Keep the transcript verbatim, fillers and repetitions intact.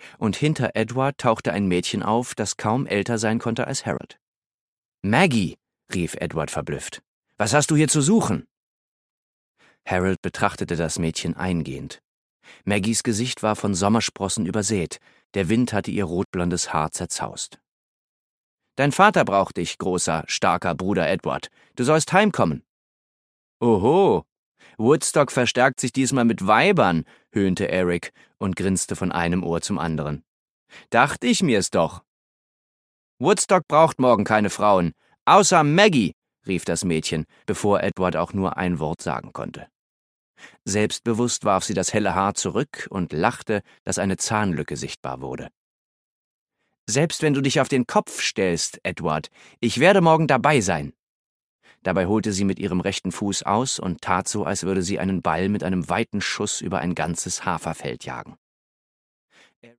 und hinter Edward tauchte ein Mädchen auf, das kaum älter sein konnte als Harold. »Maggie«, rief Edward verblüfft, »was hast du hier zu suchen?« Harold betrachtete das Mädchen eingehend. Maggies Gesicht war von Sommersprossen übersät, der Wind hatte ihr rotblondes Haar zerzaust. »Dein Vater braucht dich, großer, starker Bruder Edward. Du sollst heimkommen.« »Oho, Woodstock verstärkt sich diesmal mit Weibern«, höhnte Eric und grinste von einem Ohr zum anderen. »Dachte ich mir's doch.« »Woodstock braucht morgen keine Frauen, außer Maggie«, rief das Mädchen, bevor Edward auch nur ein Wort sagen konnte. Selbstbewusst warf sie das helle Haar zurück und lachte, dass eine Zahnlücke sichtbar wurde. »Selbst wenn du dich auf den Kopf stellst, Edward, ich werde morgen dabei sein.« Dabei holte sie mit ihrem rechten Fuß aus und tat so, als würde sie einen Ball mit einem weiten Schuss über ein ganzes Haferfeld jagen.